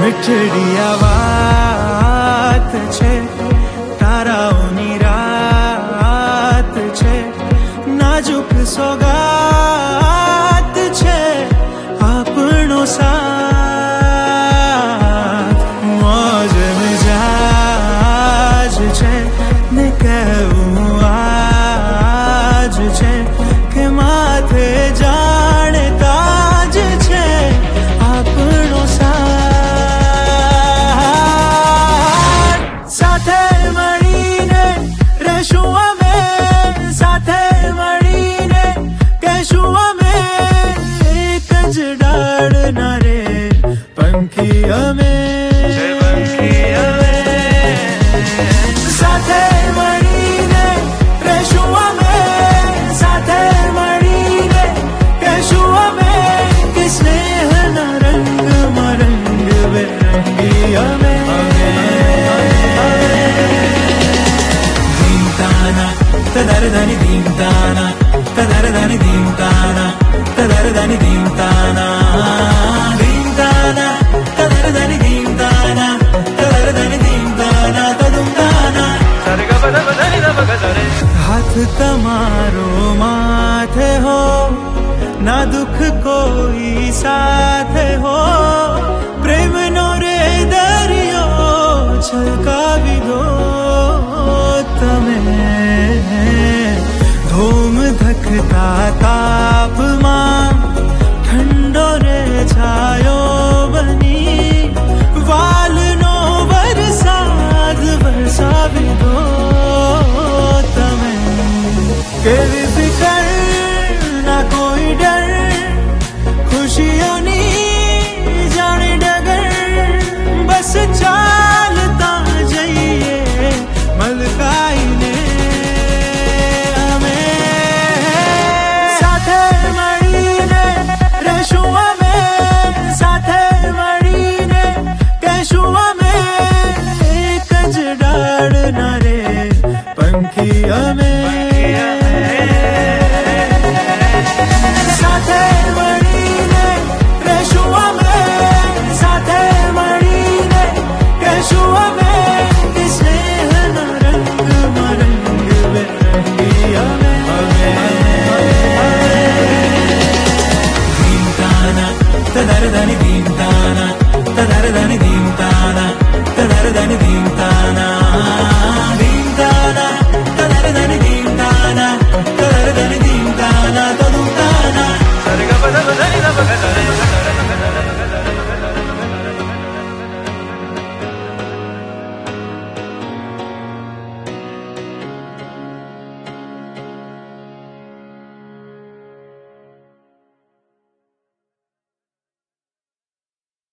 મીઠડીયા વાત છે, તારાઓની રાત છે, નાજુક સોગાત છે આપણો સાથ. મોજ મિજાજ છે ને કહેવું આજ છે કે માથે જાણે તાજ છે આપણો સાથ. સાથે મળીને રહેશું અમે, સાથે મળીને કહેશું અમે, એક જ ડાળના રે પંખી અમે, સાથે મળીને રહેશું અમે, સાથે મળીને કહેશું અમે કે સ્નેહના રંગમાં રંગ બેરંગી અમે. ધીમતાના તદરદની ધીમતાના તદરદની ધીમતાના તદરદની ધીમતાના ધીમતાના તદરદની ધીમતાના તદરદની ધીમતાના તદુમતાના. હાથ તમારો માથે હો, ના દુઃખ કોઈ સાથે હો, પ્રેમનો રે દરિયો છલકાવી દો તમે. ધૂમ ધકતા તાપમાં ઠંડો રે છાયો બની, વાલનો વરસાદ વરસાવી દો તમે. કેવી ફિકર ના કોઈ ડર, ખુશીઓની જાણે ડગર, બસ ચાલતા જઈએ મલકાઈને અમે. સાથે મળીને રહેશું અમે, સાથે મળીને કહેશું અમે, એક જ ડાળના રે પંખી અમે. સાથે મળીને રહેશું અમે, સાથે મળીને કહેશું અમે કે સ્નેહના રંગમાં રંગ બેરંગી અમે. ધીમતાના તદરદની ધીમતાના તદરદની ધીમતાના તદરદની ધીમતાના